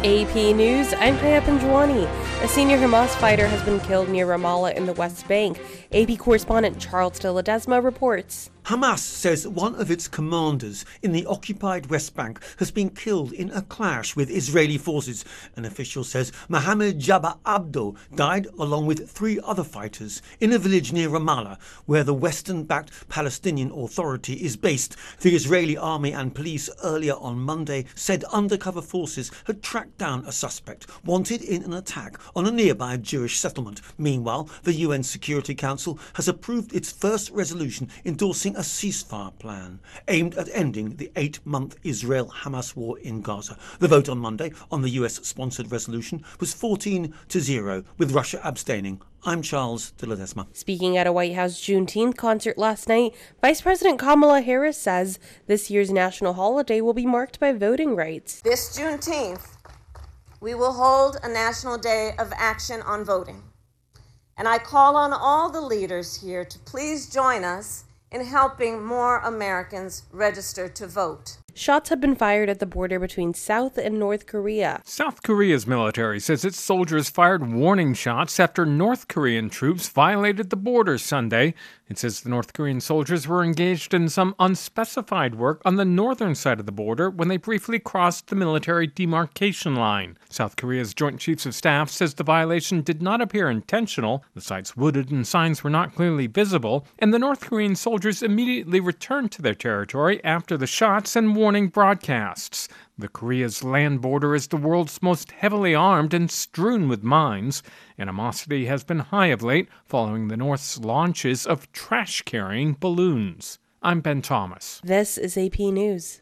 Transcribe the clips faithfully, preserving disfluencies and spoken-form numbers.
A P News, I'm Kaya Panjwani. A senior Hamas fighter has been killed near Ramallah in the West Bank. A P correspondent Charles de Ledesma reports. Hamas says one of its commanders in the occupied West Bank has been killed in a clash with Israeli forces. An official says Mohammed Jabba Abdo died along with three other fighters in a village near Ramallah, where the Western-backed Palestinian Authority is based. The Israeli army and police earlier on Monday said undercover forces had tracked down a suspect wanted in an attack on a nearby Jewish settlement. Meanwhile, the U N Security Council has approved its first resolution endorsing a ceasefire plan aimed at ending the eight-month Israel-Hamas war in Gaza. The vote on Monday on the U S-sponsored resolution was fourteen to zero, with Russia abstaining. I'm Charles de Ledesma. Speaking at a White House Juneteenth concert last night, Vice President Kamala Harris says this year's national holiday will be marked by voting rights. This Juneteenth, we will hold a national day of action on voting. And I call on all the leaders here to please join us in helping more Americans register to vote. Shots have been fired at the border between South and North Korea. South Korea's military says its soldiers fired warning shots after North Korean troops violated the border Sunday. It says the North Korean soldiers were engaged in some unspecified work on the northern side of the border when they briefly crossed the military demarcation line. South Korea's Joint Chiefs of Staff says the violation did not appear intentional. The site's wooded and signs were not clearly visible, and the North Korean soldiers immediately returned to their territory after the shots and warning broadcasts. The Korea's land border is the world's most heavily armed and strewn with mines. Animosity has been high of late following the North's launches of trash-carrying balloons. I'm Ben Thomas. This is A P News.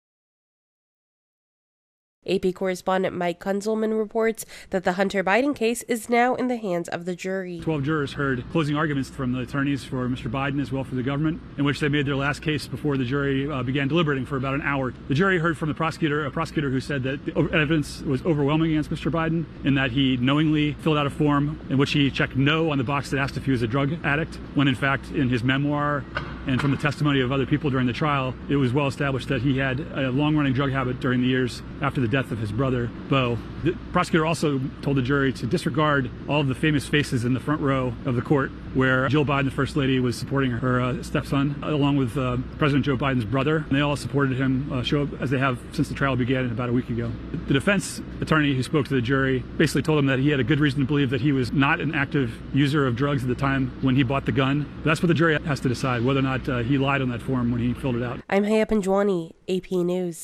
A P correspondent Mike Kunzelman reports that the Hunter Biden case is now in the hands of the jury. Twelve jurors heard closing arguments from the attorneys for Mister Biden as well for the government, in which they made their last case before the jury uh, began deliberating for about an hour. The jury heard from the prosecutor, a prosecutor who said that the evidence was overwhelming against Mister Biden, in that he knowingly filled out a form in which he checked no on the box that asked if he was a drug addict, when in fact in his memoir and from the testimony of other people during the trial, it was well established that he had a long-running drug habit during the years after the death of his brother, Beau. The prosecutor also told the jury to disregard all of the famous faces in the front row of the court, where Jill Biden, the First Lady, was supporting her uh, stepson, along with uh, President Joe Biden's brother. And they all supported him, uh, show up as they have since the trial began about a week ago. The defense attorney who spoke to the jury basically told him that he had a good reason to believe that he was not an active user of drugs at the time when he bought the gun. But that's what the jury has to decide, whether or not uh, he lied on that form when he filled it out. I'm Kaya Panjwani, A P News.